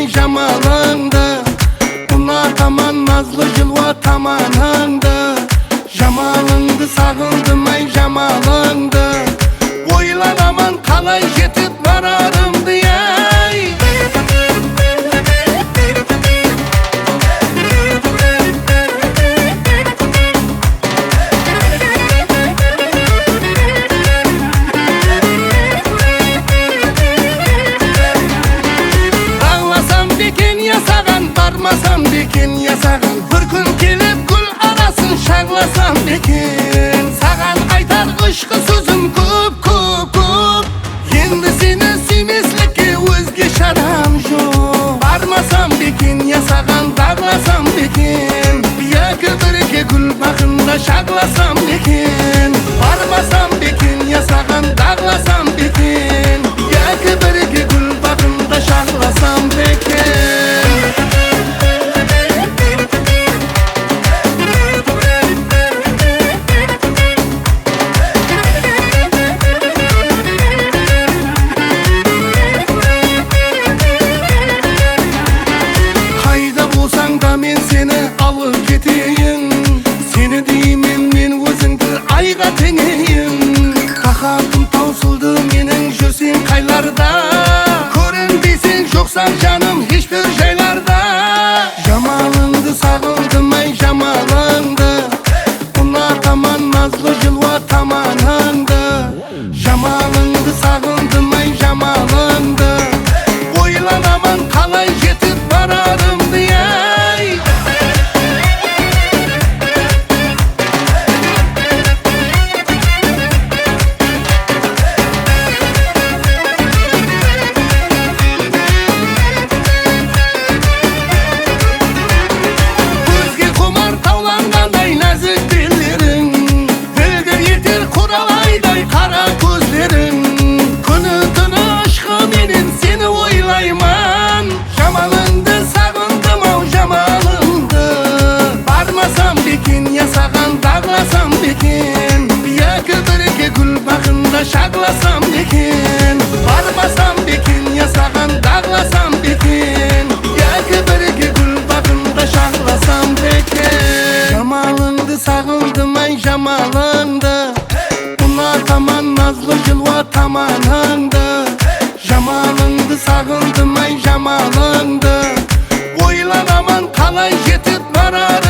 jamalыңды, ұнатаман назлы жылуа таманыңды. Жамалыңды сағындым ай жамалыңды, ойланаман қалай жетіп барарымды ай. Бағласам бекен ясаған, бармасам бекен ясаған, бір күн келіп гүл арасын шарласам бекен. Саған айтар ғышқы сөзім көп көп көп, енді сені сүймеслікке өзге шарам жоқ. Бармасам бекен ясаған, бағласам бекен, екі бірге гүл бақында шарласам бекен. Бармасам бекен ясаған, бағласам бекен, екі бірге гүл бақында шарласам бекен. Қайда болсаң да мен сені алып кетейін, сені деймін мен өзіңді айға теңейін. Тақатым таусылды менің жүрсең қайларда, көрінбесең жоқсаң жаным ешбір жайларда. Жамалыңды сағындым ай жамалыңды, ұнатаман назлы жылуа таманыңды. Жамалыңды сағындым ай жамалыңды, ойланаман қалай жетіп барарымды ай. Көзге құмар тауланғандай нәзік белдерің, білгір етер құралайдай қара көздерің. Күні түні ұшқы менен сені ойлайман, жамалыңды сағындым ау жамалыңды. Бармасам бекен ясаған, бағласам бекен, екі бірге гүл бақында шарласам бекен. Бармасам бекен ясаған, бағласам бекен, екі бірге гүл бақында шарласам бекен. Жамалыңды сағындым ай жамалыңды, ұнатаман назлы жылуа таманыңды. Жамалыңды сағындым ай жамалыңды, ойланаман қалай жетіп барар